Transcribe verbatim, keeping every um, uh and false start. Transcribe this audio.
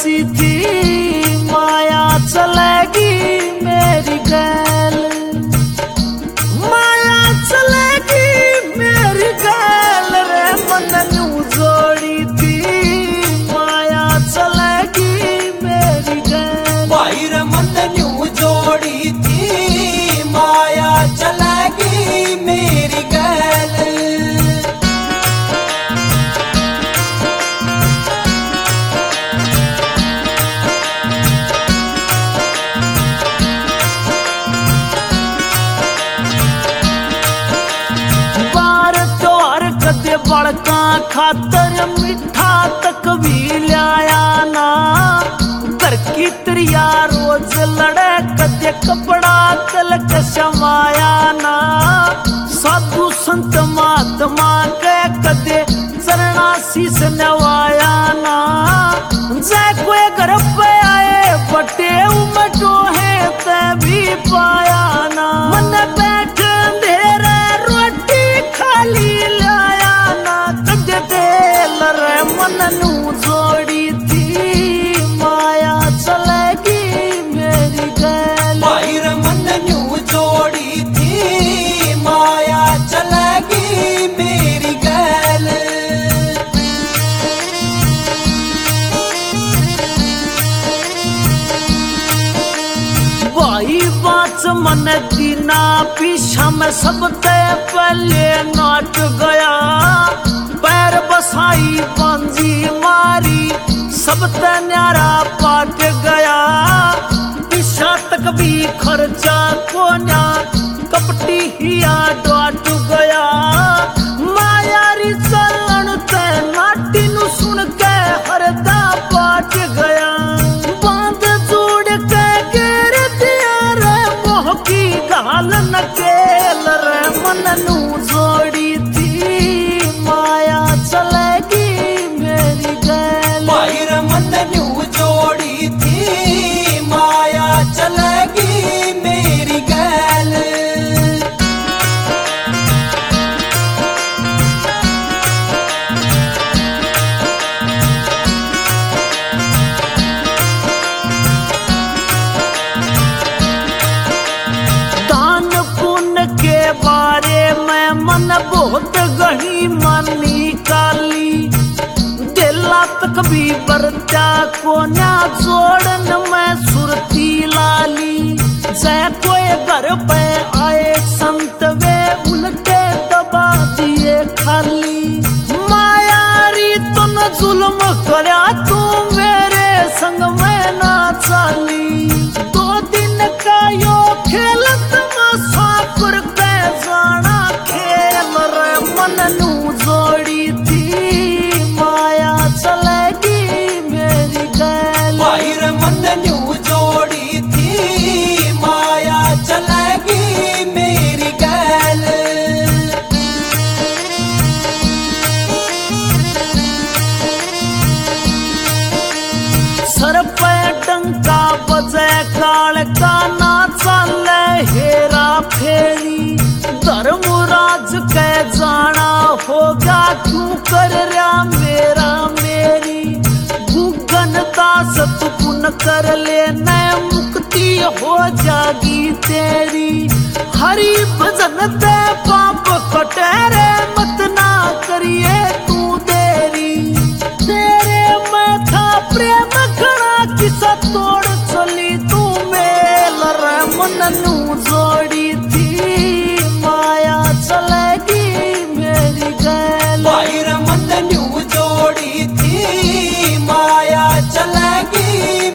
सी थी माया चलेगी मेरी गैल, माया चलेगी मेरी गैल रे मन न्यू जोड़ी थी माया चलेगी मेरी गैल। भाई रे मन न्यू जोड़ी थी माया चलेगी मेरी गैल। बड़का खातर मिठा तक भी लाया ना, घर की त्रिया रोज लड़े कदे कपड़ा तलक समाया ना। साधु संत महात्मा के कदे चरणा शीस नवाया ना। जय कोई घर पे आए बटे उमटो है ते भी पाया ना। मन बैठ अंधेरा रोटी खाली लाया ना, कदे तेल रे मन नू जोड़ी थी माया चलेगी मेरी गैल। भाई रे मन न्यू जोड़ी थी माया चलेगी मेरी गैल। भाई बाच मन दीना पीछा में सबते पहले नाट गया। पैर बसाई पंजी मारी सबते न्यारा पाट गया। पीछा तक भी खर्चा कोन्या कपटी हिया डाट गया। मायारी चलन ते नाटी नु सुन के हरदा पाट गया। बांध जोड़ के गिर दिया रे मोह की गाल नकेल रे मन नू जोड़ी थी माया चलेगी मेरी गैल। भाई रे मन न्यू जोड़ी थी माया चलेगी मेरी गैल। दान पुण्य के बारे में मन बहुत गही मानी काली। दिला तक भी बरत्या कोन्या जोड़न में सुरती लाली। जय कोई घर पे आए संत वे उल्टे दबा दिए खाली। मायारी तो न जुल्म करया तू मेरे संग में ना चाली। दो दिन का यो खेल मुसाफिर के जाना खेल रे मन नू जोड़ी थी माया चलेगी मेरी गैल। भाई रे मन न्यू जोड़ी थी माया चलेगी मेरी गैल। सर पे डंका बजे काल का ना चले हेरा फेरी। धर्मराज के जाना होगा क्यों कर रहा मेरा मेरी। भूगन दास तू पुन कर ले नए मुक्ति हो जागी तेरी। हरि भजन ते पाप कटे रे मत ना करिए तू